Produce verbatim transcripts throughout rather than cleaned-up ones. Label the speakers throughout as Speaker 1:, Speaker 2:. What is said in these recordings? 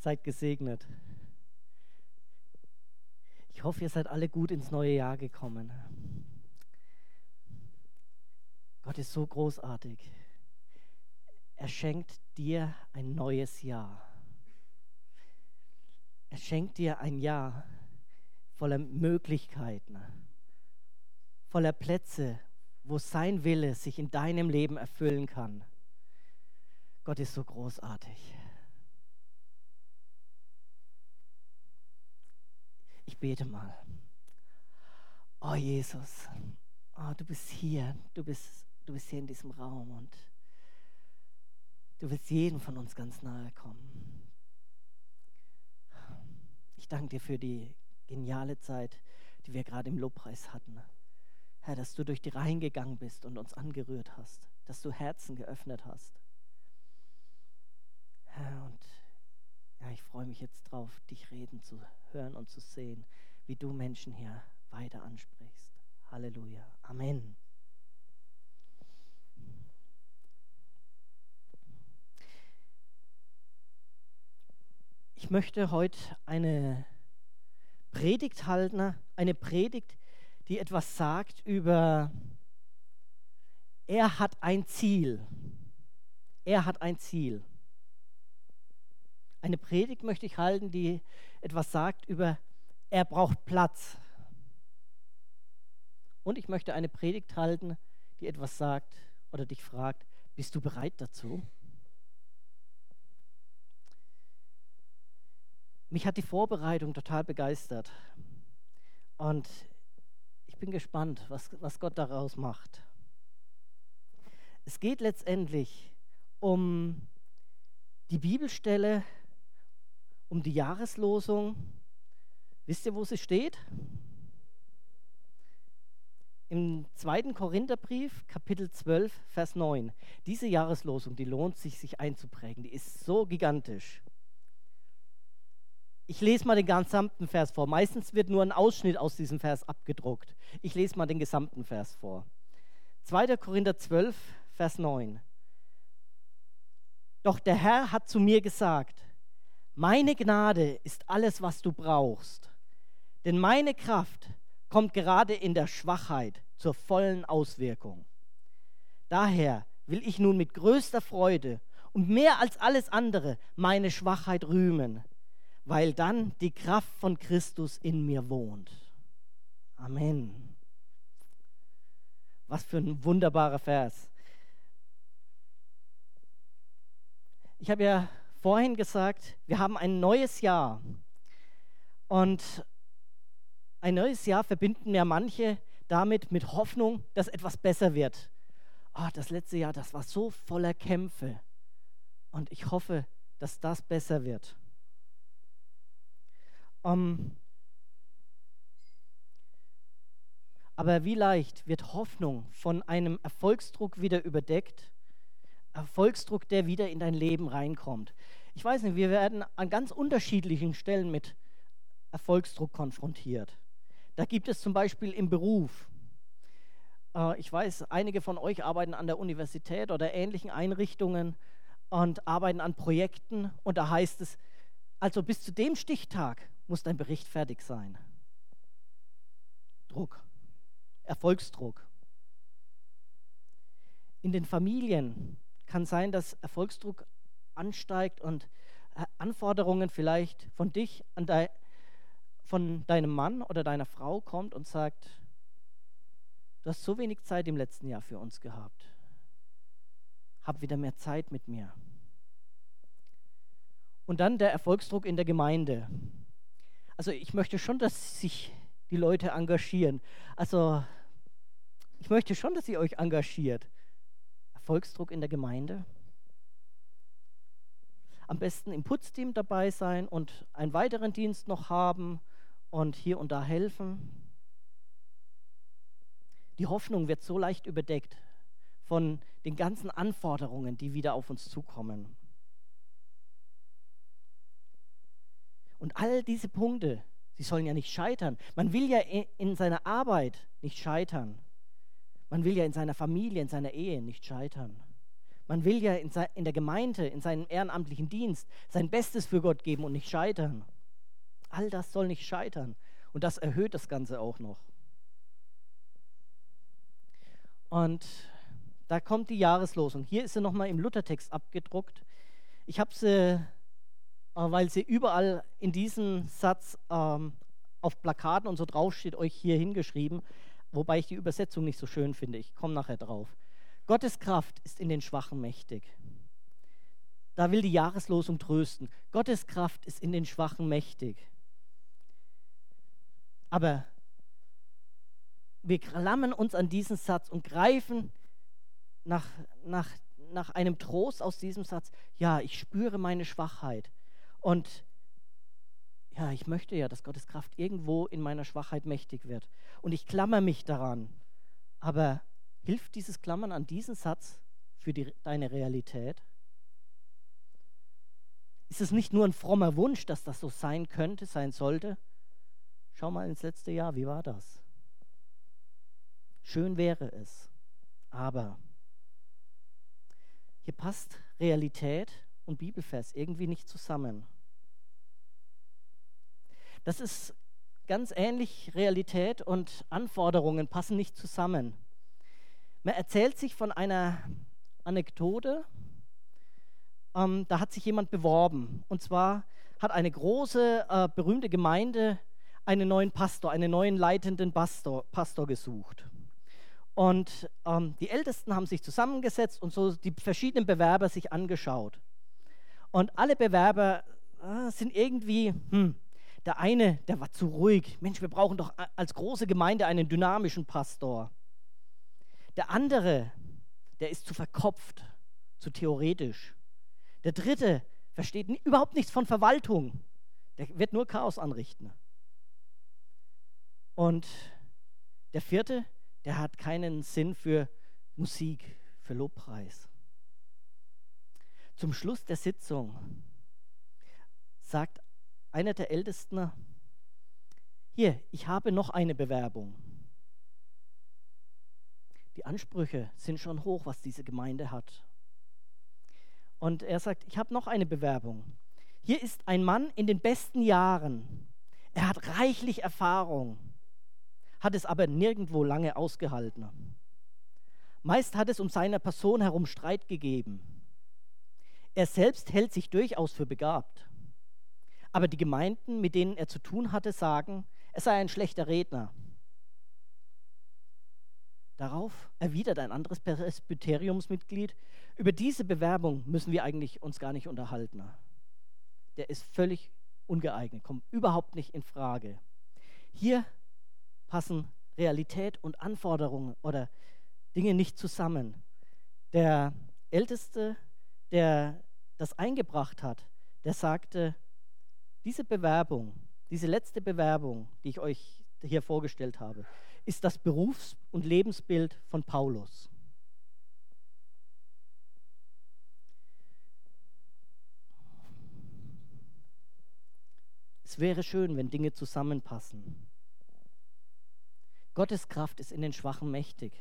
Speaker 1: Seid gesegnet. Ich hoffe, ihr seid alle gut ins neue Jahr gekommen. Gott ist so großartig. Er schenkt dir ein neues Jahr. Er schenkt dir ein Jahr voller Möglichkeiten, voller Plätze, wo sein Wille sich in deinem Leben erfüllen kann. Gott ist so großartig. Ich bete mal. Oh Jesus, oh, du bist hier, du bist, du bist hier in diesem Raum und du willst jedem von uns ganz nahe kommen. Ich danke dir für die geniale Zeit, die wir gerade im Lobpreis hatten. Herr, dass du durch die Reihen gegangen bist und uns angerührt hast, dass du Herzen geöffnet hast. Herr, und ja, ich freue mich jetzt drauf, dich reden zu hören und zu sehen, wie du Menschen hier weiter ansprichst. Halleluja. Amen. Ich möchte heute eine Predigt halten, eine Predigt, die etwas sagt über, er hat ein Ziel. Er hat ein Ziel. Eine Predigt möchte ich halten, die etwas sagt über, er braucht Platz. Und ich möchte eine Predigt halten, die etwas sagt oder dich fragt, bist du bereit dazu? Mich hat die Vorbereitung total begeistert. Und ich bin gespannt, was, was Gott daraus macht. Es geht letztendlich um die Bibelstelle, um die Jahreslosung. Wisst ihr, wo sie steht? Im zweiten Korintherbrief, Kapitel zwölf, Vers neun. Diese Jahreslosung, die lohnt sich, sich einzuprägen. Die ist so gigantisch. Ich lese mal den gesamten Vers vor. Meistens wird nur ein Ausschnitt aus diesem Vers abgedruckt. Ich lese mal den gesamten Vers vor. zweiter Korinther zwölf, Vers neun. Doch der Herr hat zu mir gesagt, meine Gnade ist alles, was du brauchst. Denn meine Kraft kommt gerade in der Schwachheit zur vollen Auswirkung. Daher will ich nun mit größter Freude und mehr als alles andere meine Schwachheit rühmen, weil dann die Kraft von Christus in mir wohnt. Amen. Was für ein wunderbarer Vers. Ich habe ja vorhin gesagt, wir haben ein neues Jahr. Und ein neues Jahr verbinden ja manche damit mit Hoffnung, dass etwas besser wird. Oh, das letzte Jahr, das war so voller Kämpfe. Und ich hoffe, dass das besser wird. Um, aber wie leicht wird Hoffnung von einem Erfolgsdruck wieder überdeckt? Erfolgsdruck, der wieder in dein Leben reinkommt. Ich weiß nicht, wir werden an ganz unterschiedlichen Stellen mit Erfolgsdruck konfrontiert. Da gibt es zum Beispiel im Beruf. Äh, ich weiß, einige von euch arbeiten an der Universität oder ähnlichen Einrichtungen und arbeiten an Projekten. Und da heißt es, also bis zu dem Stichtag muss dein Bericht fertig sein. Druck, Erfolgsdruck. In den Familien kann sein, dass Erfolgsdruck ansteigt und Anforderungen vielleicht von dich an dein, von deinem Mann oder deiner Frau kommt und sagt, du hast so wenig Zeit im letzten Jahr für uns gehabt. Hab wieder mehr Zeit mit mir. Und dann der Erfolgsdruck in der Gemeinde. Also ich möchte schon, dass sich die Leute engagieren. Also ich möchte schon, dass ihr euch engagiert. Erfolgsdruck in der Gemeinde. Am besten im Putzteam dabei sein und einen weiteren Dienst noch haben und hier und da helfen. Die Hoffnung wird so leicht überdeckt von den ganzen Anforderungen, die wieder auf uns zukommen. Und all diese Punkte, sie sollen ja nicht scheitern. Man will ja in seiner Arbeit nicht scheitern. Man will ja in seiner Familie, in seiner Ehe nicht scheitern. Man will ja in, se- in der Gemeinde, in seinem ehrenamtlichen Dienst sein Bestes für Gott geben und nicht scheitern. All das soll nicht scheitern. Und das erhöht das Ganze auch noch. Und da kommt die Jahreslosung. Hier ist sie nochmal im Luthertext abgedruckt. Ich habe sie, äh, weil sie überall in diesem Satz ähm, auf Plakaten und so draufsteht, euch hier hingeschrieben, wobei ich die Übersetzung nicht so schön finde. Ich komme nachher drauf. Gottes Kraft ist in den Schwachen mächtig. Da will die Jahreslosung trösten. Gottes Kraft ist in den Schwachen mächtig. Aber wir klammern uns an diesen Satz und greifen nach, nach, nach einem Trost aus diesem Satz. Ja, ich spüre meine Schwachheit. Und ja, ich möchte ja, dass Gottes Kraft irgendwo in meiner Schwachheit mächtig wird. Und ich klammer mich daran. Aber hilft dieses Klammern an diesen Satz für die, deine Realität? Ist es nicht nur ein frommer Wunsch, dass das so sein könnte, sein sollte? Schau mal ins letzte Jahr, wie war das? Schön wäre es, aber hier passt Realität und Bibelvers irgendwie nicht zusammen. Das ist ganz ähnlich, Realität und Anforderungen passen nicht zusammen. Man erzählt sich von einer Anekdote, ähm, da hat sich jemand beworben. Und zwar hat eine große, äh, berühmte Gemeinde einen neuen Pastor, einen neuen leitenden Pastor, Pastor gesucht. Und ähm, die Ältesten haben sich zusammengesetzt und so die verschiedenen Bewerber sich angeschaut. Und alle Bewerber äh, sind irgendwie, hm, der eine, der war zu ruhig. Mensch, wir brauchen doch als große Gemeinde einen dynamischen Pastor. Der andere, der ist zu verkopft, zu theoretisch. Der dritte versteht ni- überhaupt nichts von Verwaltung. Der wird nur Chaos anrichten. Und der vierte, der hat keinen Sinn für Musik, für Lobpreis. Zum Schluss der Sitzung sagt einer der Ältesten: Hier, ich habe noch eine Bewerbung. Die Ansprüche sind schon hoch, was diese Gemeinde hat. Und er sagt, ich habe noch eine Bewerbung. Hier ist ein Mann in den besten Jahren. Er hat reichlich Erfahrung, hat es aber nirgendwo lange ausgehalten. Meist hat es um seine Person herum Streit gegeben. Er selbst hält sich durchaus für begabt. Aber die Gemeinden, mit denen er zu tun hatte, sagen, er sei ein schlechter Redner. Darauf erwidert ein anderes Presbyteriumsmitglied, über diese Bewerbung müssen wir eigentlich uns gar nicht unterhalten. Der ist völlig ungeeignet, kommt überhaupt nicht in Frage. Hier passen Realität und Anforderungen oder Dinge nicht zusammen. Der Älteste, der das eingebracht hat, der sagte, diese Bewerbung, diese letzte Bewerbung, die ich euch hier vorgestellt habe, ist das Berufs- und Lebensbild von Paulus. Es wäre schön, wenn Dinge zusammenpassen. Gottes Kraft ist in den Schwachen mächtig.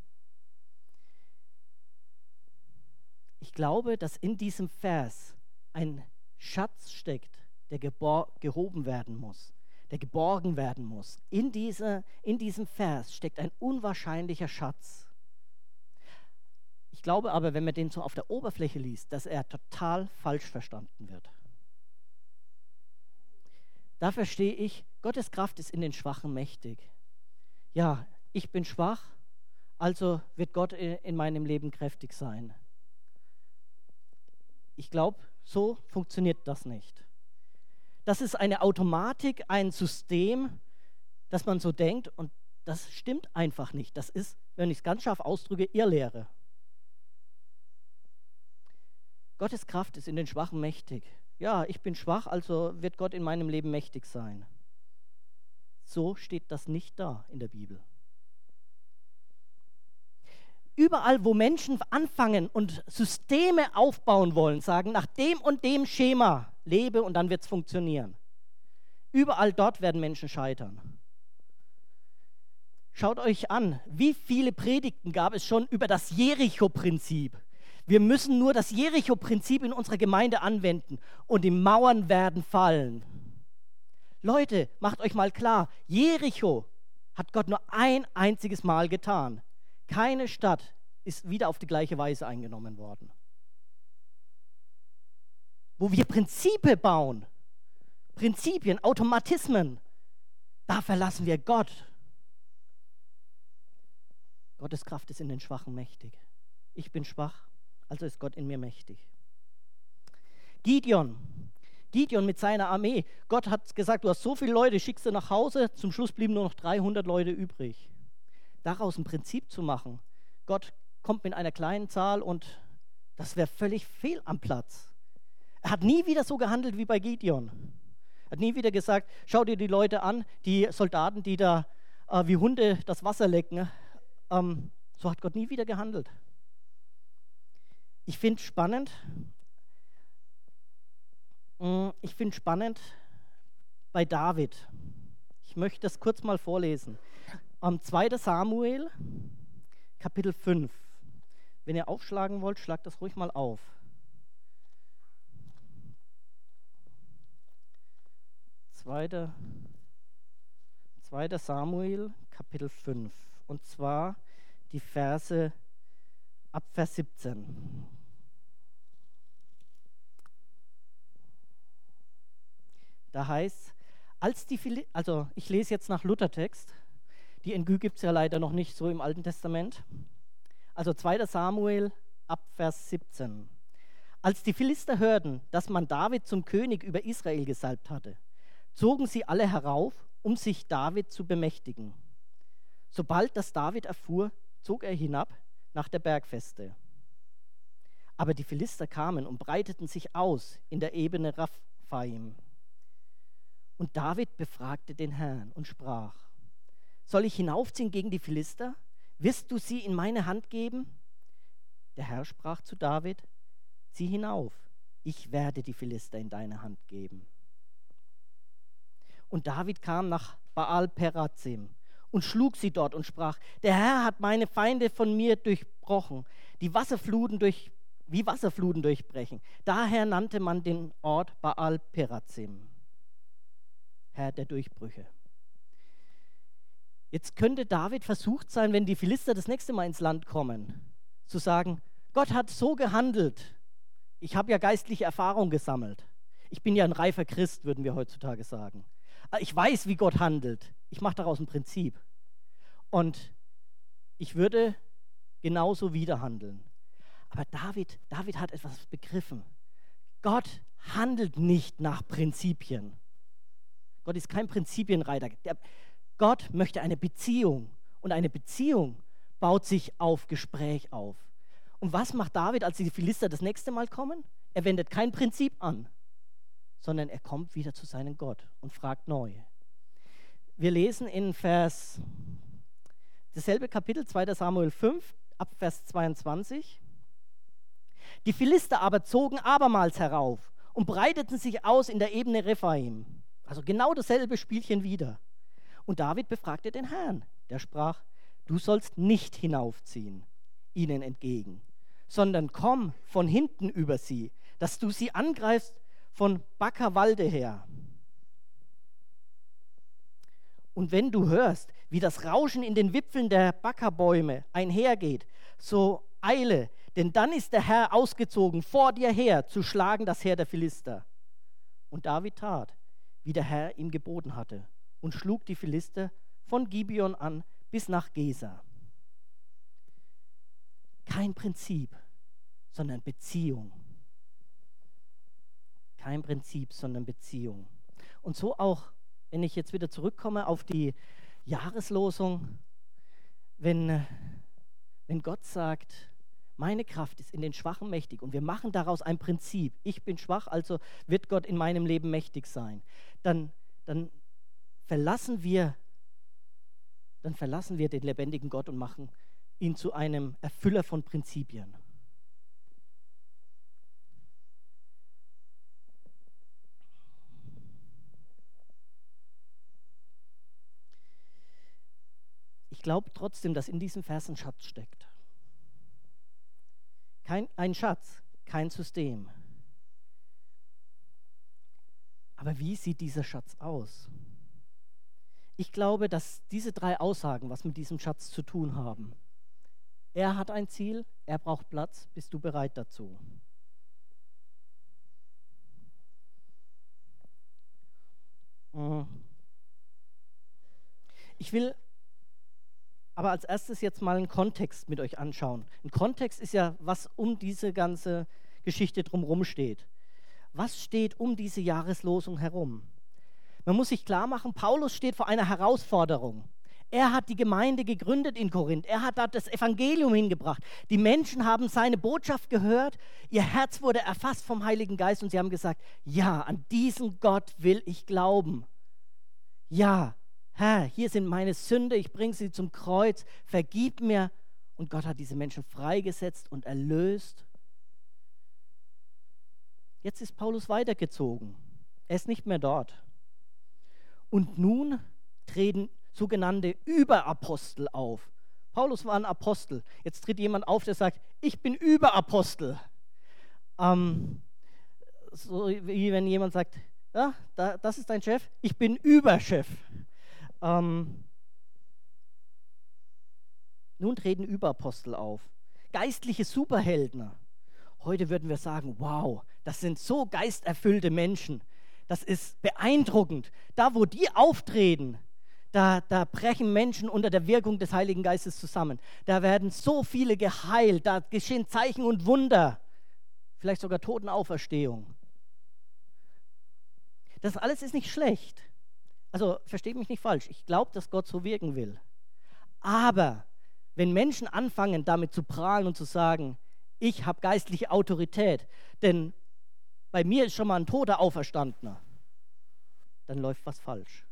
Speaker 1: Ich glaube, dass in diesem Vers ein Schatz steckt, der gebor- gehoben werden muss, der geborgen werden muss. In, diese, in diesem Vers steckt ein unwahrscheinlicher Schatz. Ich glaube aber, wenn man den so auf der Oberfläche liest, dass er total falsch verstanden wird. Da verstehe ich, Gottes Kraft ist in den Schwachen mächtig. Ja, ich bin schwach, also wird Gott in meinem Leben kräftig sein. Ich glaube, so funktioniert das nicht. Das ist eine Automatik, ein System, dass man so denkt, und das stimmt einfach nicht. Das ist, wenn ich es ganz scharf ausdrücke, Irrlehre. Gottes Kraft ist in den Schwachen mächtig. Ja, ich bin schwach, also wird Gott in meinem Leben mächtig sein. So steht das nicht da in der Bibel. Überall, wo Menschen anfangen und Systeme aufbauen wollen, sagen, nach dem und dem Schema lebe und dann wird es funktionieren. Überall dort werden Menschen scheitern. Schaut euch an, wie viele Predigten gab es schon über das Jericho-Prinzip. Wir müssen nur das Jericho-Prinzip in unserer Gemeinde anwenden und die Mauern werden fallen. Leute, macht euch mal klar, Jericho hat Gott nur ein einziges Mal getan. Keine Stadt ist wieder auf die gleiche Weise eingenommen worden. Wo wir Prinzipien bauen, Prinzipien, Automatismen, da verlassen wir Gott. Gottes Kraft ist in den Schwachen mächtig. Ich bin schwach, also ist Gott in mir mächtig. Gideon, Gideon mit seiner Armee. Gott hat gesagt, du hast so viele Leute, schickst du nach Hause. Zum Schluss blieben nur noch dreihundert Leute übrig. Daraus ein Prinzip zu machen. Gott kommt mit einer kleinen Zahl und das wäre völlig fehl am Platz. Er hat nie wieder so gehandelt wie bei Gideon. Er hat nie wieder gesagt, schau dir die Leute an, die Soldaten, die da äh, wie Hunde das Wasser lecken. Ähm, so hat Gott nie wieder gehandelt. Ich finde spannend, ich finde spannend bei David. Ich möchte das kurz mal vorlesen. Am zweiten Samuel, Kapitel fünf. Wenn ihr aufschlagen wollt, schlagt das ruhig mal auf. zweiter Samuel, Kapitel fünf. Und zwar die Verse ab Vers siebzehn. Da heißt, als die Phili- also ich lese jetzt nach Luthertext, die N G Ü gibt es ja leider noch nicht so im Alten Testament. Also zweiter Samuel ab Vers siebzehn. Als die Philister hörten, dass man David zum König über Israel gesalbt hatte, zogen sie alle herauf, um sich David zu bemächtigen. Sobald das David erfuhr, zog er hinab nach der Bergfeste. Aber die Philister kamen und breiteten sich aus in der Ebene Raphaim. Und David befragte den Herrn und sprach, soll ich hinaufziehen gegen die Philister? Wirst du sie in meine Hand geben? Der Herr sprach zu David, zieh hinauf, ich werde die Philister in deine Hand geben. Und David kam nach Baal-Perazim und schlug sie dort und sprach, der Herr hat meine Feinde von mir durchbrochen, die Wasserfluten durch, wie Wasserfluten durchbrechen. Daher nannte man den Ort Baal-Perazim, Herr der Durchbrüche. Jetzt könnte David versucht sein, wenn die Philister das nächste Mal ins Land kommen, zu sagen, Gott hat so gehandelt. Ich habe ja geistliche Erfahrung gesammelt. Ich bin ja ein reifer Christ, würden wir heutzutage sagen. Ich weiß, wie Gott handelt. Ich mache daraus ein Prinzip. Und ich würde genauso wieder handeln. Aber David, David hat etwas begriffen. Gott handelt nicht nach Prinzipien. Gott ist kein Prinzipienreiter. Der, Gott möchte eine Beziehung. Und eine Beziehung baut sich auf Gespräch auf. Und was macht David, als die Philister das nächste Mal kommen? Er wendet kein Prinzip an, sondern er kommt wieder zu seinem Gott und fragt neu. Wir lesen in Vers, dasselbe Kapitel, zweiter Samuel fünf, ab Vers zweiundzwanzig. Die Philister aber zogen abermals herauf und breiteten sich aus in der Ebene Rephaim. Also genau dasselbe Spielchen wieder. Und David befragte den Herrn. Der sprach, du sollst nicht hinaufziehen, ihnen entgegen, sondern komm von hinten über sie, dass du sie angreifst von Backerwalde her. Und wenn du hörst, wie das Rauschen in den Wipfeln der Backerbäume einhergeht, so eile, denn dann ist der Herr ausgezogen vor dir her, zu schlagen das Heer der Philister. Und David tat, wie der Herr ihm geboten hatte, und schlug die Philister von Gibeon an bis nach Gesa. Kein Prinzip, sondern Beziehung. Kein Prinzip, sondern Beziehung. Und so auch, wenn ich jetzt wieder zurückkomme auf die Jahreslosung, wenn, wenn Gott sagt, meine Kraft ist in den Schwachen mächtig und wir machen daraus ein Prinzip, ich bin schwach, also wird Gott in meinem Leben mächtig sein, dann, dann, verlassen wir, dann verlassen wir den lebendigen Gott und machen ihn zu einem Erfüller von Prinzipien. Ich glaube trotzdem, dass in diesem Vers ein Schatz steckt. Kein, ein Schatz, kein System. Aber wie sieht dieser Schatz aus? Ich glaube, dass diese drei Aussagen was mit diesem Schatz zu tun haben. Er hat ein Ziel, er braucht Platz, bist du bereit dazu? Ich will aber als erstes jetzt mal einen Kontext mit euch anschauen. Ein Kontext ist ja, was um diese ganze Geschichte drumherum steht. Was steht um diese Jahreslosung herum? Man muss sich klar machen, Paulus steht vor einer Herausforderung. Er hat die Gemeinde gegründet in Korinth. Er hat da das Evangelium hingebracht. Die Menschen haben seine Botschaft gehört. Ihr Herz wurde erfasst vom Heiligen Geist und sie haben gesagt, ja, an diesen Gott will ich glauben. Ja, Herr, hier sind meine Sünde, ich bringe sie zum Kreuz, vergib mir. Und Gott hat diese Menschen freigesetzt und erlöst. Jetzt ist Paulus weitergezogen. Er ist nicht mehr dort. Und nun treten sogenannte Überapostel auf. Paulus war ein Apostel. Jetzt tritt jemand auf, der sagt, ich bin Überapostel. Ähm, so wie wenn jemand sagt, ja, da, das ist dein Chef, ich bin Überchef. Ähm, nun treten Überapostel auf. Geistliche Superhelden. Heute würden wir sagen, wow, das sind so geisterfüllte Menschen. Das ist beeindruckend. Da, wo die auftreten, da, da brechen Menschen unter der Wirkung des Heiligen Geistes zusammen. Da werden so viele geheilt, da geschehen Zeichen und Wunder. Vielleicht sogar Totenauferstehung. Das alles ist nicht schlecht. Also versteht mich nicht falsch. Ich glaube, dass Gott so wirken will. Aber wenn Menschen anfangen, damit zu prahlen und zu sagen, ich habe geistliche Autorität, denn bei mir ist schon mal ein Toter auferstandener, dann läuft was falsch.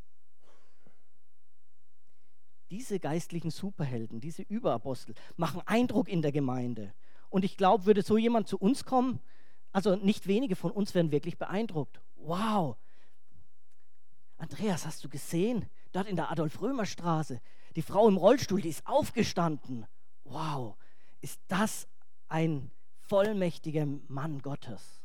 Speaker 1: Diese geistlichen Superhelden, diese Überapostel, machen Eindruck in der Gemeinde. Und ich glaube, würde so jemand zu uns kommen, also nicht wenige von uns wären wirklich beeindruckt. Wow, Andreas, hast du gesehen? Dort in der Adolf-Römer-Straße, die Frau im Rollstuhl, die ist aufgestanden. Wow, ist das ein vollmächtiger Mann Gottes?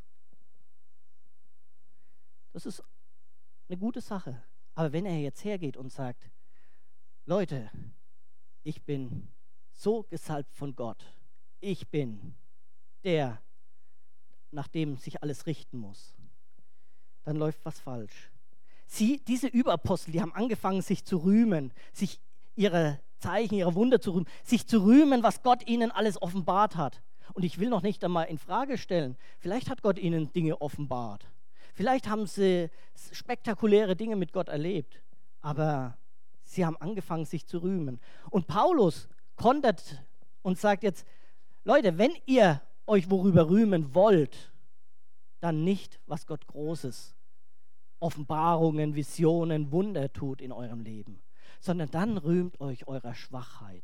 Speaker 1: Das ist eine gute Sache. Aber wenn er jetzt hergeht und sagt, Leute, ich bin so gesalbt von Gott. Ich bin der, nach dem sich alles richten muss. Dann läuft was falsch. Sie, diese Überapostel, die haben angefangen, sich zu rühmen, sich ihre Zeichen, ihre Wunder zu rühmen, sich zu rühmen, was Gott ihnen alles offenbart hat. Und ich will noch nicht einmal in Frage stellen, vielleicht hat Gott ihnen Dinge offenbart. Vielleicht haben sie spektakuläre Dinge mit Gott erlebt, aber sie haben angefangen, sich zu rühmen. Und Paulus kontert und sagt jetzt, Leute, wenn ihr euch worüber rühmen wollt, dann nicht, was Gott Großes, Offenbarungen, Visionen, Wunder tut in eurem Leben, sondern dann rühmt euch eurer Schwachheit.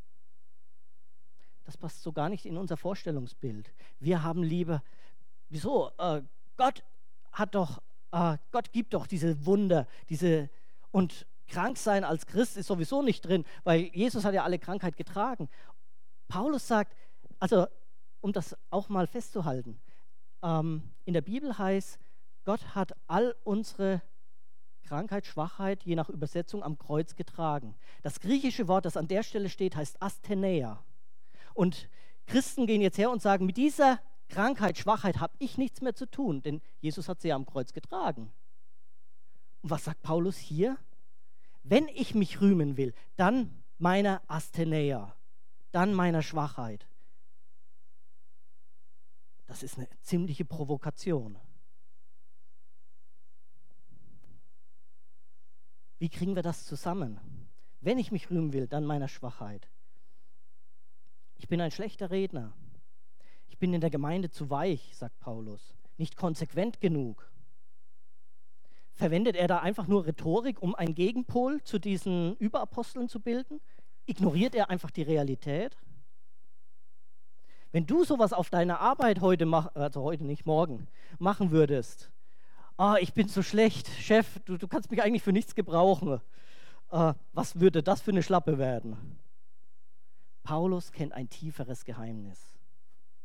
Speaker 1: Das passt so gar nicht in unser Vorstellungsbild. Wir haben lieber, wieso, äh, Gott hat doch, äh, Gott gibt doch diese Wunder, diese, und krank sein als Christ ist sowieso nicht drin, weil Jesus hat ja alle Krankheit getragen. Paulus sagt, also um das auch mal festzuhalten, ähm, in der Bibel heißt, Gott hat all unsere Krankheit, Schwachheit, je nach Übersetzung, am Kreuz getragen. Das griechische Wort, das an der Stelle steht, heißt Astheneia. Und Christen gehen jetzt her und sagen, mit dieser Krankheit, Schwachheit habe ich nichts mehr zu tun, denn Jesus hat sie ja am Kreuz getragen. Und was sagt Paulus hier? Wenn ich mich rühmen will, dann meiner Astheneia, dann meiner Schwachheit. Das ist eine ziemliche Provokation. Wie kriegen wir das zusammen? Wenn ich mich rühmen will, dann meiner Schwachheit. Ich bin ein schlechter Redner. Ich bin in der Gemeinde zu weich, sagt Paulus. Nicht konsequent genug. Verwendet er da einfach nur Rhetorik, um einen Gegenpol zu diesen Überaposteln zu bilden? Ignoriert er einfach die Realität? Wenn du sowas auf deiner Arbeit heute, mach, also heute nicht, morgen, machen würdest, oh, ich bin so schlecht, Chef, du, du kannst mich eigentlich für nichts gebrauchen, uh, was würde das für eine Schlappe werden? Paulus kennt ein tieferes Geheimnis.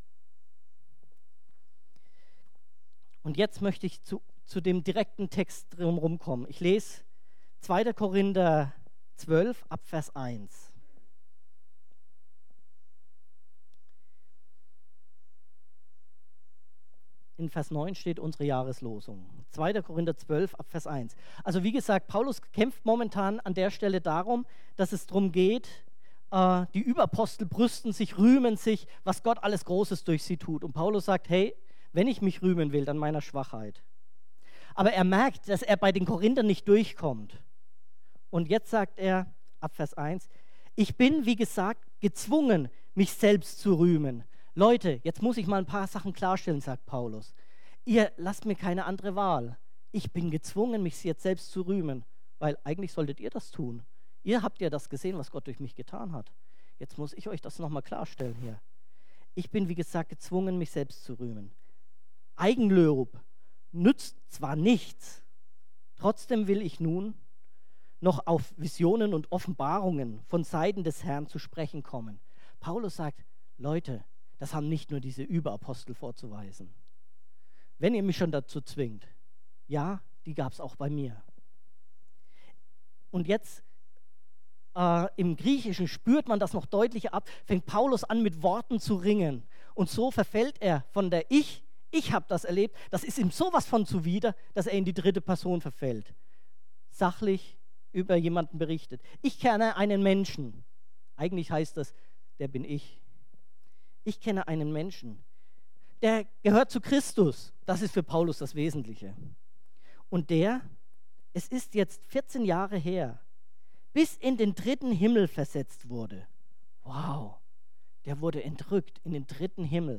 Speaker 1: Und jetzt möchte ich zu, zu dem direkten Text drumherum kommen. Ich lese zweiter Korinther zwölf ab Vers eins. In Vers neun steht unsere Jahreslosung. zweiter Korinther zwölf ab Vers eins. Also wie gesagt, Paulus kämpft momentan an der Stelle darum, dass es darum geht, äh, die Überapostel brüsten sich, rühmen sich, was Gott alles Großes durch sie tut. Und Paulus sagt, hey, wenn ich mich rühmen will, dann meiner Schwachheit. Aber er merkt, dass er bei den Korinthern nicht durchkommt. Und jetzt sagt er ab Vers eins, ich bin, wie gesagt, gezwungen, mich selbst zu rühmen. Leute, jetzt muss ich mal ein paar Sachen klarstellen, sagt Paulus. Ihr lasst mir keine andere Wahl. Ich bin gezwungen, mich jetzt selbst zu rühmen, weil eigentlich solltet ihr das tun. Ihr habt ja das gesehen, was Gott durch mich getan hat. Jetzt muss ich euch das nochmal klarstellen hier. Ich bin, wie gesagt, gezwungen, mich selbst zu rühmen. Eigenlob nützt zwar nichts, trotzdem will ich nun noch auf Visionen und Offenbarungen von Seiten des Herrn zu sprechen kommen. Paulus sagt, Leute, das haben nicht nur diese Überapostel vorzuweisen. Wenn ihr mich schon dazu zwingt, ja, die gab es auch bei mir. Und jetzt äh, im Griechischen spürt man das noch deutlicher ab, fängt Paulus an mit Worten zu ringen. Und so verfällt er von der Ich, ich habe das erlebt, das ist ihm sowas von zuwider, dass er in die dritte Person verfällt. Sachlich über jemanden berichtet. Ich kenne einen Menschen. Eigentlich heißt das, der bin ich. Ich kenne einen Menschen, der gehört zu Christus. Das ist für Paulus das Wesentliche. Und der, es ist jetzt vierzehn Jahre her, bis in den dritten Himmel versetzt wurde. Wow, der wurde entrückt in den dritten Himmel.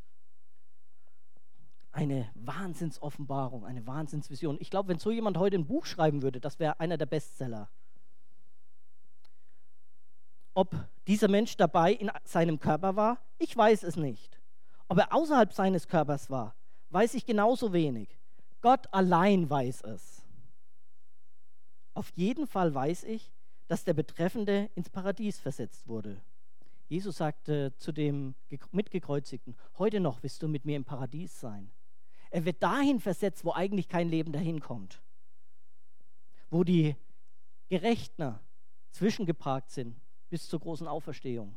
Speaker 1: Eine Wahnsinnsoffenbarung, eine Wahnsinnsvision. Ich glaube, wenn so jemand heute ein Buch schreiben würde, das wäre einer der Bestseller. Ob dieser Mensch dabei in seinem Körper war, ich weiß es nicht. Ob er außerhalb seines Körpers war, weiß ich genauso wenig. Gott allein weiß es. Auf jeden Fall weiß ich, dass der Betreffende ins Paradies versetzt wurde. Jesus sagte zu dem Mitgekreuzigten, heute noch wirst du mit mir im Paradies sein. Er wird dahin versetzt, wo eigentlich kein Leben dahin kommt. Wo die Gerechten zwischengeparkt sind bis zur großen Auferstehung.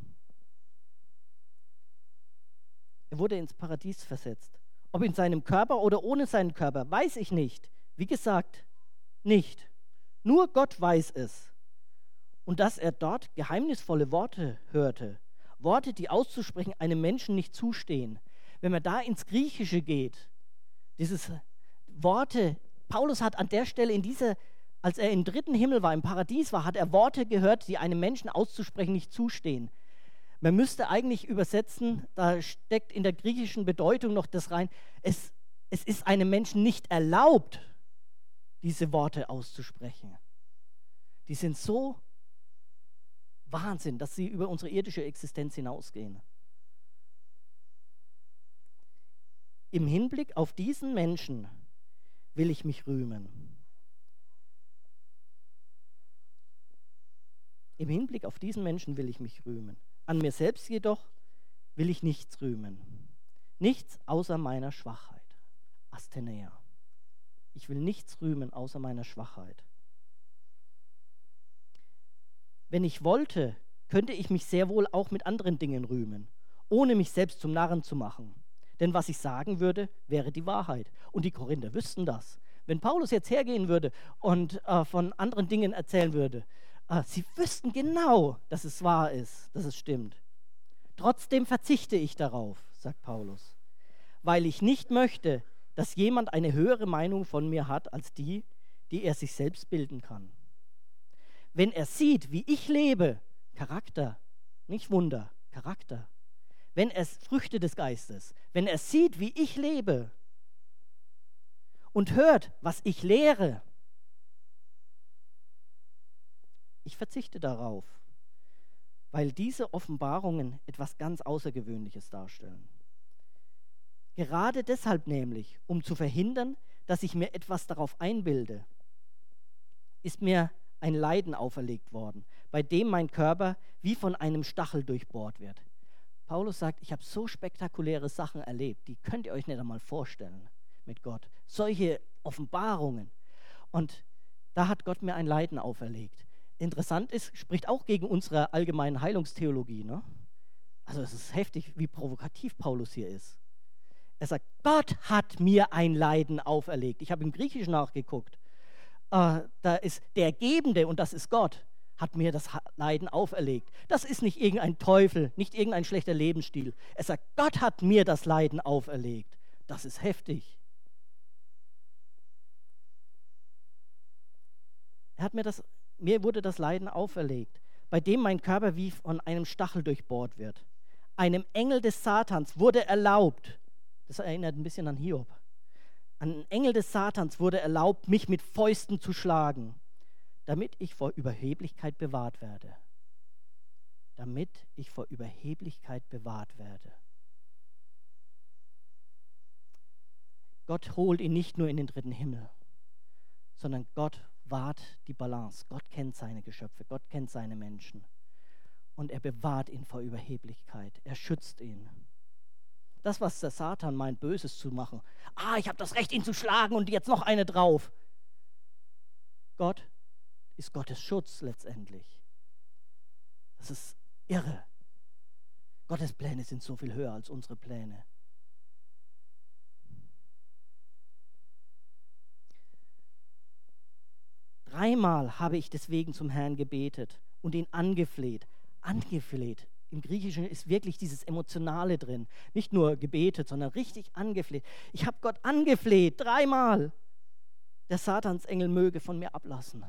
Speaker 1: Er wurde ins Paradies versetzt. Ob in seinem Körper oder ohne seinen Körper, weiß ich nicht. Wie gesagt, nicht. Nur Gott weiß es. Und dass er dort geheimnisvolle Worte hörte. Worte, die auszusprechen einem Menschen nicht zustehen. Wenn man da ins Griechische geht, dieses Worte, Paulus hat an der Stelle in dieser, als er im dritten Himmel war, im Paradies war, hat er Worte gehört, die einem Menschen auszusprechen nicht zustehen. Man müsste eigentlich übersetzen, da steckt in der griechischen Bedeutung noch das rein, es, es ist einem Menschen nicht erlaubt, diese Worte auszusprechen. Die sind so Wahnsinn, dass sie über unsere irdische Existenz hinausgehen. Im Hinblick auf diesen Menschen will ich mich rühmen. Im Hinblick auf diesen Menschen will ich mich rühmen. An mir selbst jedoch will ich nichts rühmen. Nichts außer meiner Schwachheit. Asthenia. Ich will nichts rühmen außer meiner Schwachheit. Wenn ich wollte, könnte ich mich sehr wohl auch mit anderen Dingen rühmen, ohne mich selbst zum Narren zu machen. Denn was ich sagen würde, wäre die Wahrheit. Und die Korinther wüssten das. Wenn Paulus jetzt hergehen würde und äh, von anderen Dingen erzählen würde, äh, sie wüssten genau, dass es wahr ist, dass es stimmt. Trotzdem verzichte ich darauf, sagt Paulus, weil ich nicht möchte, dass jemand eine höhere Meinung von mir hat als die, die er sich selbst bilden kann. Wenn er sieht, wie ich lebe, Charakter, nicht Wunder, Charakter. Wenn er Früchte des Geistes, wenn er sieht, wie ich lebe und hört, was ich lehre, ich verzichte darauf, weil diese Offenbarungen etwas ganz Außergewöhnliches darstellen. Gerade deshalb nämlich, um zu verhindern, dass ich mir etwas darauf einbilde, ist mir ein Leiden auferlegt worden, bei dem mein Körper wie von einem Stachel durchbohrt wird. Paulus sagt, ich habe so spektakuläre Sachen erlebt, die könnt ihr euch nicht einmal vorstellen. mit Gott. Solche Offenbarungen. Und da hat Gott mir ein Leiden auferlegt. Interessant ist, spricht auch gegen unsere allgemeine Heilungstheologie. Ne? Also es ist heftig, wie provokativ Paulus hier ist. Er sagt, Gott hat mir ein Leiden auferlegt. Ich habe im Griechischen nachgeguckt. Äh, da ist der Gebende, und das ist Gott, hat mir das Leiden auferlegt. Das ist nicht irgendein Teufel, nicht irgendein schlechter Lebensstil. Er sagt, Gott hat mir das Leiden auferlegt. Das ist heftig. Er hat mir das, mir wurde das Leiden auferlegt, bei dem mein Körper wie von einem Stachel durchbohrt wird. Einem Engel des Satans wurde erlaubt, das erinnert ein bisschen an Hiob, ein Engel des Satans wurde erlaubt, mich mit Fäusten zu schlagen, damit ich vor Überheblichkeit bewahrt werde. Damit ich vor Überheblichkeit bewahrt werde. Gott holt ihn nicht nur in den dritten Himmel, sondern Gott wahrt die Balance. Gott kennt seine Geschöpfe, Gott kennt seine Menschen. Und er bewahrt ihn vor Überheblichkeit. Er schützt ihn. Das, was der Satan meint, Böses zu machen. Ah, ich habe das Recht, ihn zu schlagen und jetzt noch eine drauf. Gott ist Gottes Schutz letztendlich. Das ist irre. Gottes Pläne sind so viel höher als unsere Pläne. Dreimal habe ich deswegen zum Herrn gebetet und ihn angefleht. Angefleht. Im Griechischen ist wirklich dieses Emotionale drin. Nicht nur gebetet, sondern richtig angefleht. Ich habe Gott angefleht, dreimal. Der Satansengel möge von mir ablassen.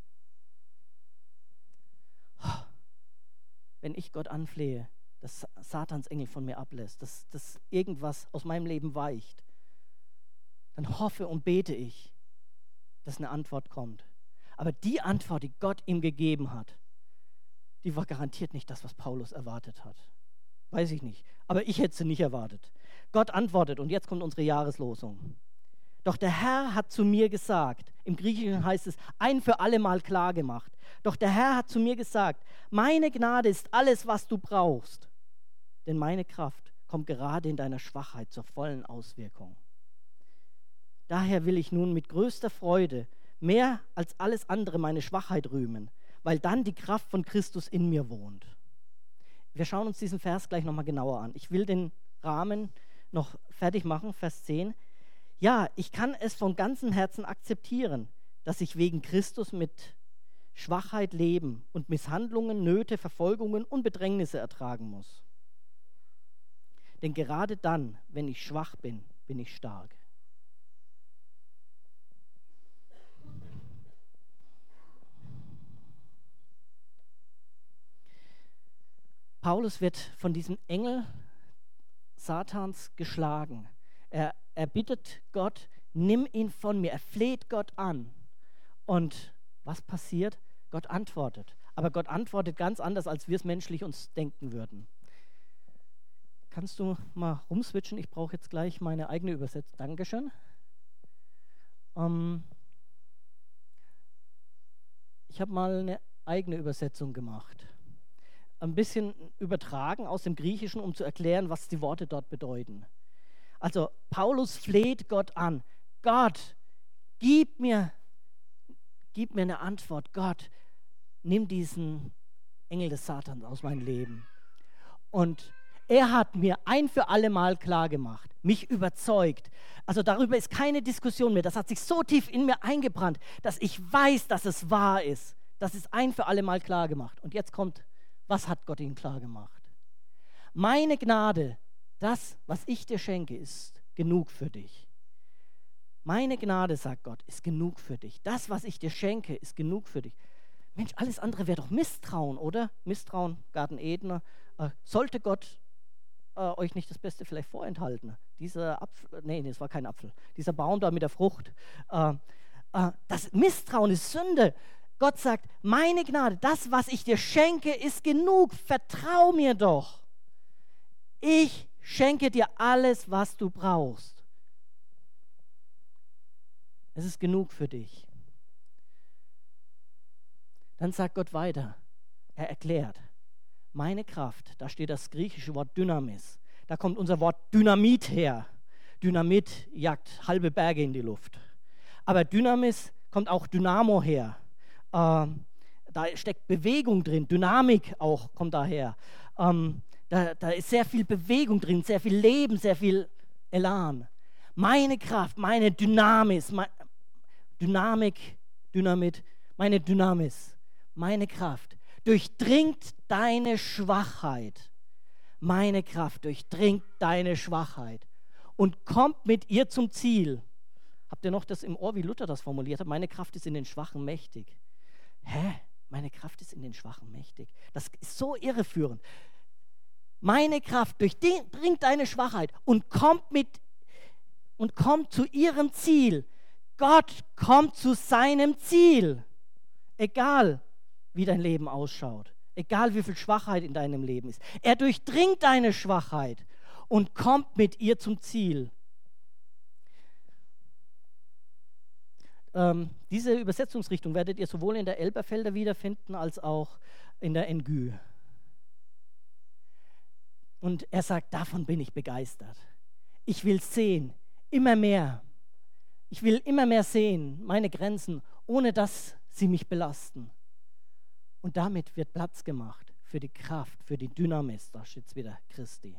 Speaker 1: Wenn ich Gott anflehe, dass Satansengel von mir ablässt, dass, dass irgendwas aus meinem Leben weicht, dann hoffe und bete ich, dass eine Antwort kommt. Aber die Antwort, die Gott ihm gegeben hat, die war garantiert nicht das, was Paulus erwartet hat. Weiß ich nicht. Aber ich hätte sie nicht erwartet. Gott antwortet, und jetzt kommt unsere Jahreslosung. Doch der Herr hat zu mir gesagt, im Griechischen heißt es, ein für alle Mal klar gemacht. Doch der Herr hat zu mir gesagt, meine Gnade ist alles, was du brauchst. Denn meine Kraft kommt gerade in deiner Schwachheit zur vollen Auswirkung. Daher will ich nun mit größter Freude mehr als alles andere meine Schwachheit rühmen, weil dann die Kraft von Christus in mir wohnt. Wir schauen uns diesen Vers gleich nochmal genauer an. Ich will den Rahmen noch fertig machen, Vers zehn. Ja, ich kann es von ganzem Herzen akzeptieren, dass ich wegen Christus mit Schwachheit leben und Misshandlungen, Nöte, Verfolgungen und Bedrängnisse ertragen muss. Denn gerade dann, wenn ich schwach bin, bin ich stark. Paulus wird von diesem Engel Satans geschlagen. Er, er bittet Gott, nimm ihn von mir. Er fleht Gott an. Und was passiert? Gott antwortet. Aber Gott antwortet ganz anders, als wir es menschlich uns denken würden. Kannst du mal rumswitchen? Ich brauche jetzt gleich meine eigene Übersetzung. Dankeschön. Ähm ich habe mal eine eigene Übersetzung gemacht. Ein bisschen übertragen aus dem Griechischen, um zu erklären, was die Worte dort bedeuten. Also Paulus fleht Gott an. Gott, gib mir, gib mir eine Antwort. Gott, nimm diesen Engel des Satans aus meinem Leben. Und er hat mir ein für alle Mal klar gemacht, mich überzeugt. Also darüber ist keine Diskussion mehr. Das hat sich so tief in mir eingebrannt, dass ich weiß, dass es wahr ist. Das ist ein für alle Mal klar gemacht. Und jetzt kommt, was hat Gott ihm klar gemacht? Meine Gnade, das, was ich dir schenke, ist genug für dich. Meine Gnade, sagt Gott, ist genug für dich. Das, was ich dir schenke, ist genug für dich. Mensch, alles andere wäre doch Misstrauen, oder? Misstrauen, Garten Eden. Äh, sollte Gott äh, euch nicht das Beste vielleicht vorenthalten? Dieser Apfel, nee, nee, es war kein Apfel. Dieser Baum da mit der Frucht. Äh, äh, das Misstrauen ist Sünde. Gott sagt, meine Gnade, das, was ich dir schenke, ist genug. Vertrau mir doch. Ich schenke dir alles, was du brauchst. Es ist genug für dich. Dann sagt Gott weiter. Er erklärt, meine Kraft, da steht das griechische Wort Dynamis. Da kommt unser Wort Dynamit her. Dynamit jagt halbe Berge in die Luft. Aber Dynamis kommt auch Dynamo her. Ähm, da steckt Bewegung drin, Dynamik auch kommt daher. Ähm, da, da ist sehr viel Bewegung drin, sehr viel Leben, sehr viel Elan. Meine Kraft, meine Dynamis, meine Dynamik, Dynamit, meine Dynamis, meine Kraft durchdringt deine Schwachheit. Meine Kraft durchdringt deine Schwachheit und kommt mit ihr zum Ziel. Habt ihr noch das im Ohr, wie Luther das formuliert hat? Meine Kraft ist in den Schwachen mächtig. Hä? Meine Kraft ist in den Schwachen mächtig. Das ist so irreführend. Meine Kraft durchdringt deine Schwachheit und kommt mit und kommt zu ihrem Ziel. Gott kommt zu seinem Ziel. Egal, wie dein Leben ausschaut. Egal, wie viel Schwachheit in deinem Leben ist. Er durchdringt deine Schwachheit und kommt mit ihr zum Ziel. Ähm, diese Übersetzungsrichtung werdet ihr sowohl in der Elberfelder wiederfinden, als auch in der Engü. Und er sagt, davon bin ich begeistert. Ich will sehen, immer mehr. Ich will immer mehr sehen, meine Grenzen, ohne dass sie mich belasten. Und damit wird Platz gemacht für die Kraft, für die Dynamis, da steht es wieder, Christi.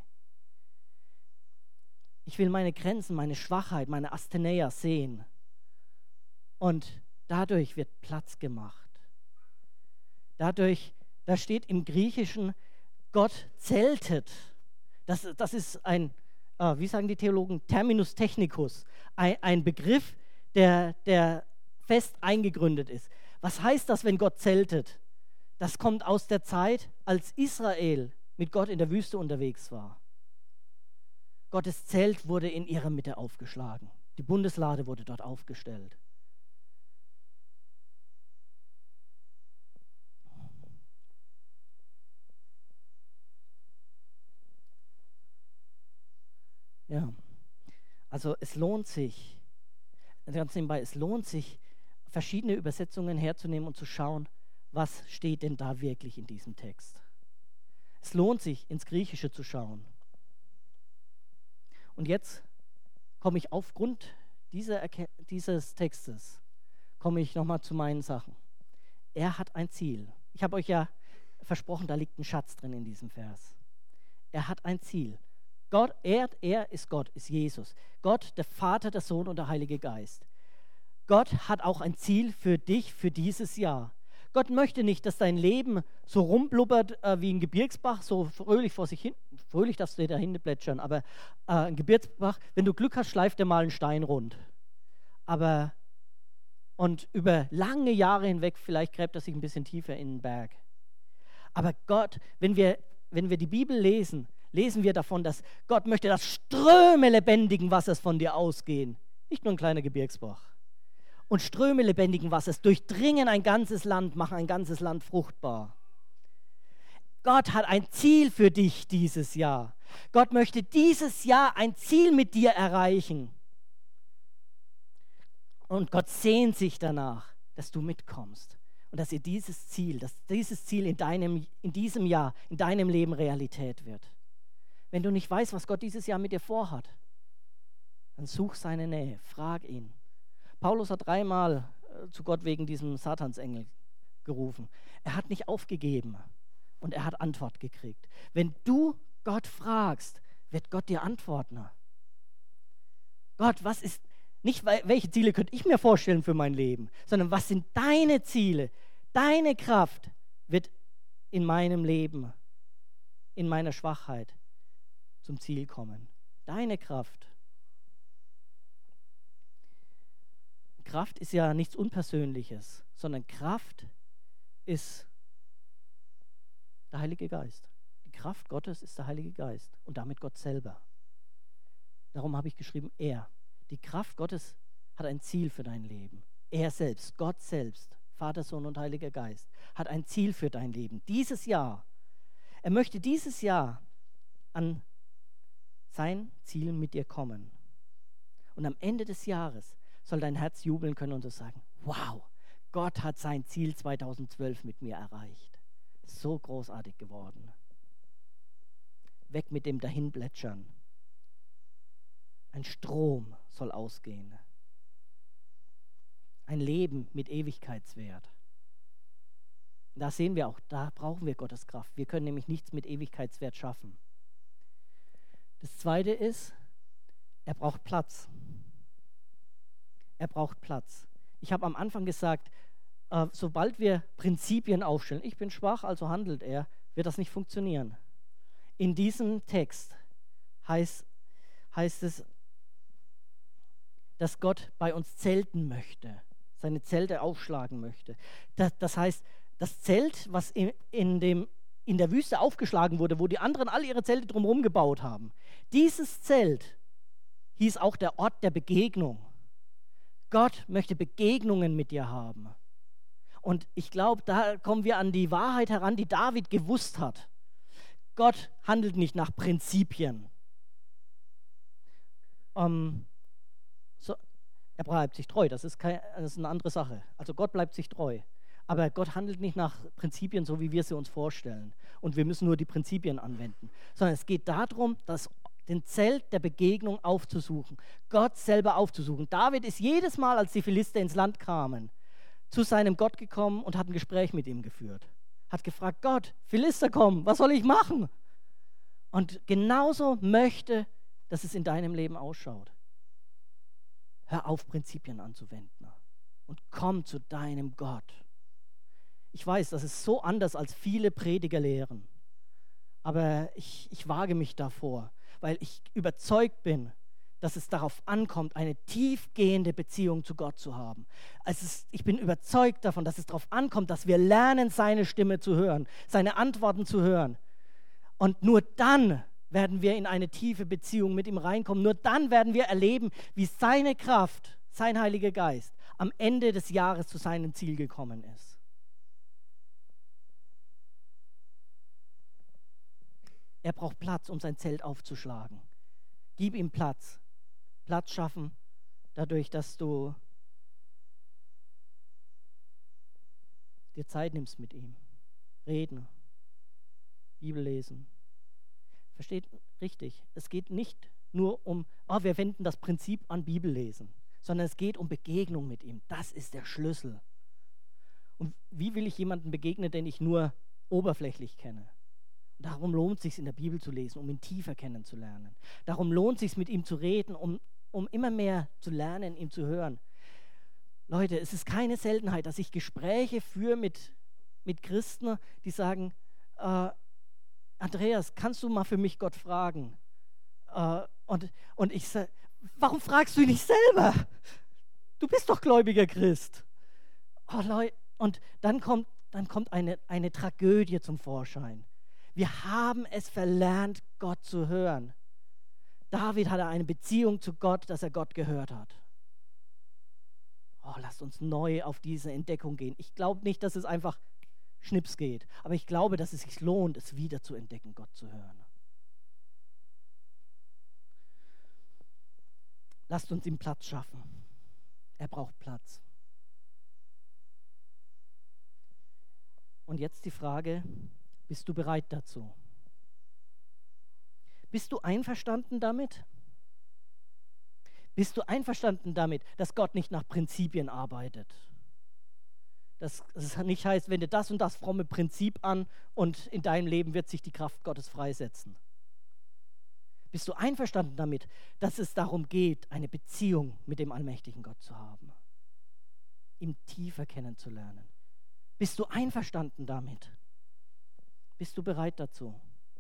Speaker 1: Ich will meine Grenzen, meine Schwachheit, meine Astheneia sehen. Und dadurch wird Platz gemacht. Dadurch, da steht im Griechischen, Gott zeltet. Das, das ist ein, äh, wie sagen die Theologen, Terminus technicus, ein, ein Begriff, der, der fest eingegründet ist. Was heißt das, wenn Gott zeltet? Das kommt aus der Zeit, als Israel mit Gott in der Wüste unterwegs war. Gottes Zelt wurde in ihrer Mitte aufgeschlagen. Die Bundeslade wurde dort aufgestellt. Ja, also es lohnt sich, ganz nebenbei, es lohnt sich, verschiedene Übersetzungen herzunehmen und zu schauen, was steht denn da wirklich in diesem Text. Es lohnt sich, ins Griechische zu schauen. Und jetzt komme ich aufgrund dieser Erken- dieses Textes, komme ich nochmal zu meinen Sachen. Er hat ein Ziel. Ich habe euch ja versprochen, da liegt ein Schatz drin in diesem Vers. Er hat ein Ziel. Gott, er, er ist Gott, ist Jesus. Gott, der Vater, der Sohn und der Heilige Geist. Gott hat auch ein Ziel für dich, für dieses Jahr. Gott möchte nicht, dass dein Leben so rumblubbert äh, wie ein Gebirgsbach, so fröhlich vor sich hin. Fröhlich darfst du dahin plätschern, aber äh, ein Gebirgsbach, wenn du Glück hast, schleift er mal einen Stein rund. Aber, und über lange Jahre hinweg, vielleicht gräbt er sich ein bisschen tiefer in den Berg. Aber Gott, wenn wir, wenn wir die Bibel lesen, lesen wir davon, dass Gott möchte, dass Ströme lebendigen Wassers von dir ausgehen. Nicht nur ein kleiner Gebirgsbach. Und Ströme lebendigen Wassers durchdringen ein ganzes Land, machen ein ganzes Land fruchtbar. Gott hat ein Ziel für dich dieses Jahr. Gott möchte dieses Jahr ein Ziel mit dir erreichen. Und Gott sehnt sich danach, dass du mitkommst und dass ihr dieses Ziel, dass dieses Ziel in deinem, in diesem Jahr, in deinem Leben Realität wird. Wenn du nicht weißt, was Gott dieses Jahr mit dir vorhat, dann such seine Nähe, frag ihn. Paulus hat dreimal äh, zu Gott wegen diesem Satansengel gerufen. Er hat nicht aufgegeben und er hat Antwort gekriegt. Wenn du Gott fragst, wird Gott dir antworten. Gott, was ist, nicht welche Ziele könnte ich mir vorstellen für mein Leben, sondern was sind deine Ziele? Deine Kraft wird in meinem Leben, in meiner Schwachheit zum Ziel kommen. Deine Kraft. Kraft ist ja nichts Unpersönliches, sondern Kraft ist der Heilige Geist. Die Kraft Gottes ist der Heilige Geist und damit Gott selber. Darum habe ich geschrieben, er. Die Kraft Gottes hat ein Ziel für dein Leben. Er selbst, Gott selbst, Vater, Sohn und Heiliger Geist, hat ein Ziel für dein Leben. Dieses Jahr. Er möchte dieses Jahr an sein Ziel mit dir kommen. Und am Ende des Jahres soll dein Herz jubeln können und so sagen, wow, Gott hat sein Ziel zweitausendzwölf mit mir erreicht. So großartig geworden. Weg mit dem Dahinplätschern. Ein Strom soll ausgehen. Ein Leben mit Ewigkeitswert. Da sehen wir auch, da brauchen wir Gottes Kraft. Wir können nämlich nichts mit Ewigkeitswert schaffen. Das Zweite ist, er braucht Platz. Er braucht Platz. Ich habe am Anfang gesagt, äh, sobald wir Prinzipien aufstellen, ich bin schwach, also handelt er, wird das nicht funktionieren. In diesem Text heißt, heißt es, dass Gott bei uns zelten möchte, seine Zelte aufschlagen möchte. Das, das heißt, das Zelt, was in, in, dem, in der Wüste aufgeschlagen wurde, wo die anderen alle ihre Zelte drumherum gebaut haben, dieses Zelt hieß auch der Ort der Begegnung. Gott möchte Begegnungen mit dir haben. Und ich glaube, da kommen wir an die Wahrheit heran, die David gewusst hat. Gott handelt nicht nach Prinzipien. Um, so, er bleibt sich treu, das ist, kein, das ist eine andere Sache. Also Gott bleibt sich treu. Aber Gott handelt nicht nach Prinzipien, so wie wir sie uns vorstellen. Und wir müssen nur die Prinzipien anwenden. Sondern es geht darum, das, den Zelt der Begegnung aufzusuchen. Gott selber aufzusuchen. David ist jedes Mal, als die Philister ins Land kamen, zu seinem Gott gekommen und hat ein Gespräch mit ihm geführt. Hat gefragt, Gott, Philister kommen, was soll ich machen? Und genauso möchte, dass es in deinem Leben ausschaut. Hör auf, Prinzipien anzuwenden und komm zu deinem Gott. Ich weiß, das ist so anders, als viele Prediger lehren. Aber ich, ich wage mich davor, weil ich überzeugt bin, dass es darauf ankommt, eine tiefgehende Beziehung zu Gott zu haben. Also es, ich bin überzeugt davon, dass es darauf ankommt, dass wir lernen, seine Stimme zu hören, seine Antworten zu hören. Und nur dann werden wir in eine tiefe Beziehung mit ihm reinkommen. Nur dann werden wir erleben, wie seine Kraft, sein Heiliger Geist, am Ende des Jahres zu seinem Ziel gekommen ist. Er braucht Platz, um sein Zelt aufzuschlagen. Gib ihm Platz. Platz schaffen, dadurch, dass du dir Zeit nimmst mit ihm. Reden, Bibel lesen. Versteht richtig, es geht nicht nur um, oh, wir wenden das Prinzip an Bibel lesen, sondern es geht um Begegnung mit ihm. Das ist der Schlüssel. Und wie will ich jemandem begegnen, den ich nur oberflächlich kenne? Darum lohnt es sich, in der Bibel zu lesen, um ihn tiefer kennenzulernen. Darum lohnt es sich, mit ihm zu reden, um, um immer mehr zu lernen, ihm zu hören. Leute, es ist keine Seltenheit, dass ich Gespräche führe mit, mit Christen, die sagen, äh, Andreas, kannst du mal für mich Gott fragen? Äh, und, und ich sage, warum fragst du ihn nicht selber? Du bist doch gläubiger Christ. Oh, Leute, und dann kommt, dann kommt eine, eine Tragödie zum Vorschein. Wir haben es verlernt, Gott zu hören. David hatte eine Beziehung zu Gott, dass er Gott gehört hat. Oh, lasst uns neu auf diese Entdeckung gehen. Ich glaube nicht, dass es einfach schnips geht, aber ich glaube, dass es sich lohnt, es wieder zu entdecken, Gott zu hören. Lasst uns ihm Platz schaffen. Er braucht Platz. Und jetzt die Frage, bist du bereit dazu? Bist du einverstanden damit? Bist du einverstanden damit, dass Gott nicht nach Prinzipien arbeitet? Dass es nicht heißt, wende das und das fromme Prinzip an und in deinem Leben wird sich die Kraft Gottes freisetzen. Bist du einverstanden damit, dass es darum geht, eine Beziehung mit dem allmächtigen Gott zu haben? Ihn tiefer kennenzulernen? Bist du einverstanden damit? Bist du bereit dazu?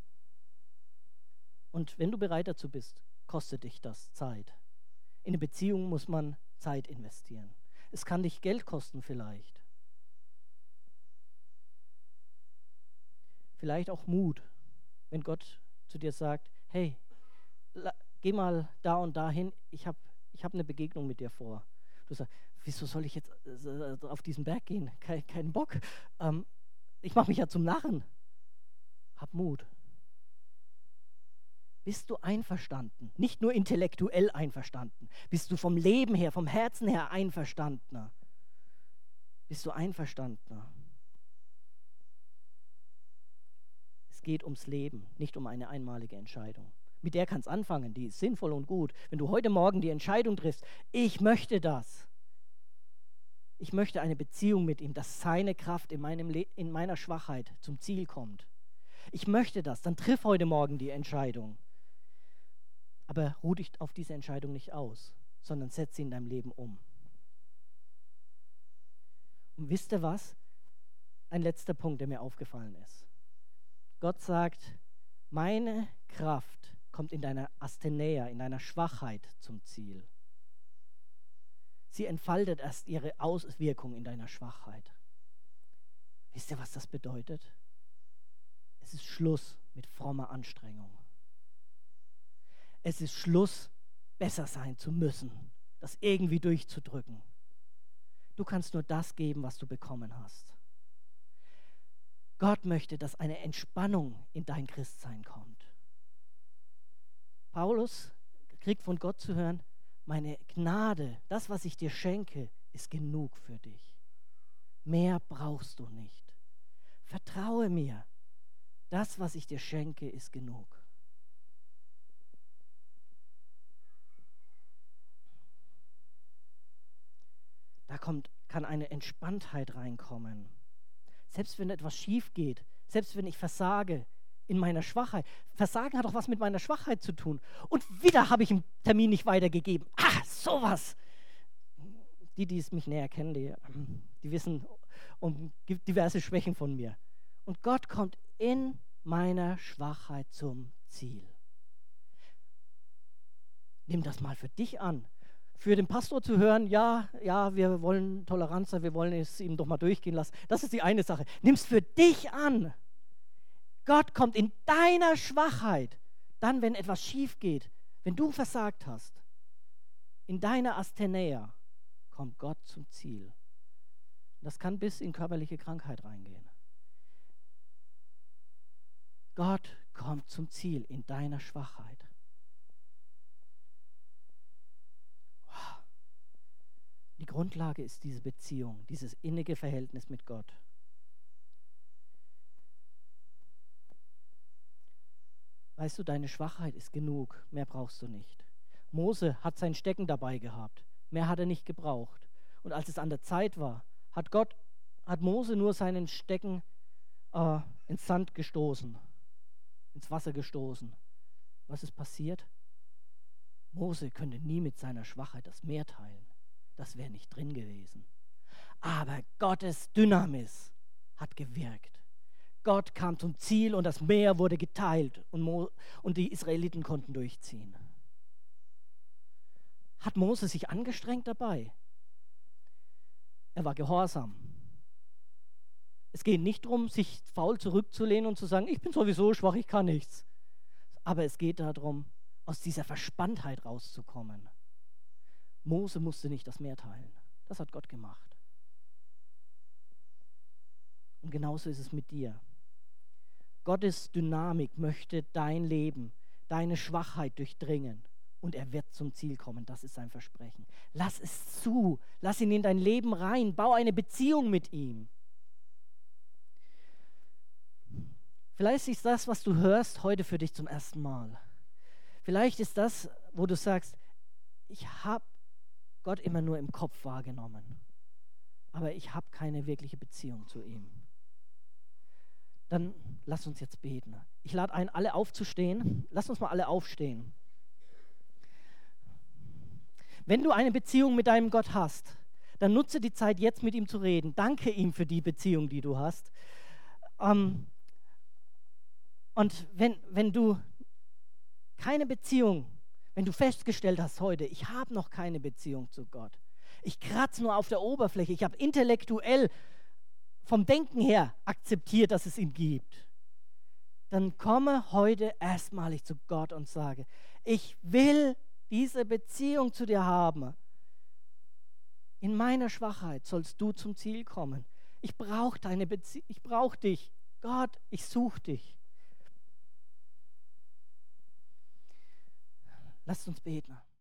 Speaker 1: Und wenn du bereit dazu bist, kostet dich das Zeit. In eine Beziehung muss man Zeit investieren. Es kann dich Geld kosten vielleicht. Vielleicht auch Mut, wenn Gott zu dir sagt, hey, la, geh mal da und dahin, ich habe ich hab eine Begegnung mit dir vor. Du sagst, wieso soll ich jetzt äh, auf diesen Berg gehen? Kein, keinen Bock. Ähm, ich mache mich ja zum Narren. Hab Mut. Bist du einverstanden? Nicht nur intellektuell einverstanden. Bist du vom Leben her, vom Herzen her einverstandener? Bist du einverstandener? Es geht ums Leben, nicht um eine einmalige Entscheidung. Mit der kannst du anfangen, die ist sinnvoll und gut. Wenn du heute Morgen die Entscheidung triffst, ich möchte das. Ich möchte eine Beziehung mit ihm, dass seine Kraft in, meinem Le- in meiner Schwachheit zum Ziel kommt. Ich möchte das, dann triff heute Morgen die Entscheidung. Aber ruh dich auf diese Entscheidung nicht aus, sondern setz sie in deinem Leben um. Und wisst ihr was? Ein letzter Punkt, der mir aufgefallen ist. Gott sagt, meine Kraft kommt in deiner Astheneia, in deiner Schwachheit zum Ziel. Sie entfaltet erst ihre Auswirkung in deiner Schwachheit. Wisst ihr, was das bedeutet? Es ist Schluss mit frommer Anstrengung. Es ist Schluss, besser sein zu müssen, das irgendwie durchzudrücken. Du kannst nur das geben, was du bekommen hast. Gott möchte, dass eine Entspannung in dein Christsein kommt. Paulus kriegt von Gott zu hören, meine Gnade, das, was ich dir schenke, ist genug für dich. Mehr brauchst du nicht. Vertraue mir. Das, was ich dir schenke, ist genug. Da kommt, kann eine Entspanntheit reinkommen. Selbst wenn etwas schief geht, selbst wenn ich versage in meiner Schwachheit. Versagen hat auch was mit meiner Schwachheit zu tun. Und wieder habe ich einen Termin nicht weitergegeben. Ah, sowas. Die, die es mich näher kennen, die, die wissen um diverse Schwächen von mir. Und Gott kommt in meiner Schwachheit zum Ziel. Nimm das mal für dich an. Für den Pastor zu hören, ja, ja, wir wollen Toleranz sein, wir wollen es ihm doch mal durchgehen lassen. Das ist die eine Sache. Nimm es für dich an. Gott kommt in deiner Schwachheit, dann, wenn etwas schief geht, wenn du versagt hast, in deiner Astheneia kommt Gott zum Ziel. Das kann bis in körperliche Krankheit reingehen. Gott kommt zum Ziel in deiner Schwachheit. Wow. Die Grundlage ist diese Beziehung, dieses innige Verhältnis mit Gott. Weißt du, deine Schwachheit ist genug, mehr brauchst du nicht. Mose hat sein Stecken dabei gehabt, mehr hat er nicht gebraucht. Und als es an der Zeit war, hat Gott, hat Mose nur seinen Stecken äh, ins Sand gestoßen, ins Wasser gestoßen. Was ist passiert? Mose könnte nie mit seiner Schwachheit das Meer teilen. Das wäre nicht drin gewesen. Aber Gottes Dynamis hat gewirkt. Gott kam zum Ziel und das Meer wurde geteilt und, Mo- und die Israeliten konnten durchziehen. Hat Mose sich angestrengt dabei? Er war gehorsam. Es geht nicht darum, sich faul zurückzulehnen und zu sagen, ich bin sowieso schwach, ich kann nichts. Aber es geht darum, aus dieser Verspanntheit rauszukommen. Mose musste nicht das Meer teilen. Das hat Gott gemacht. Und genauso ist es mit dir. Gottes Dynamik möchte dein Leben, deine Schwachheit durchdringen und er wird zum Ziel kommen. Das ist sein Versprechen. Lass es zu, lass ihn in dein Leben rein, bau eine Beziehung mit ihm. Vielleicht ist das, was du hörst, heute für dich zum ersten Mal. Vielleicht ist das, wo du sagst, ich habe Gott immer nur im Kopf wahrgenommen, aber ich habe keine wirkliche Beziehung zu ihm. Dann lass uns jetzt beten. Ich lade ein, alle aufzustehen. Lass uns mal alle aufstehen. Wenn du eine Beziehung mit deinem Gott hast, dann nutze die Zeit, jetzt mit ihm zu reden. Danke ihm für die Beziehung, die du hast. Ähm, und wenn, wenn du keine Beziehung, wenn du festgestellt hast heute, ich habe noch keine Beziehung zu Gott, ich kratze nur auf der Oberfläche, ich habe intellektuell vom Denken her akzeptiert, dass es ihn gibt, dann komme heute erstmalig zu Gott und sage, ich will diese Beziehung zu dir haben. In meiner Schwachheit sollst du zum Ziel kommen. Ich brauche deine Beziehung, ich brauche dich. Gott, ich suche dich. Lasst uns beten.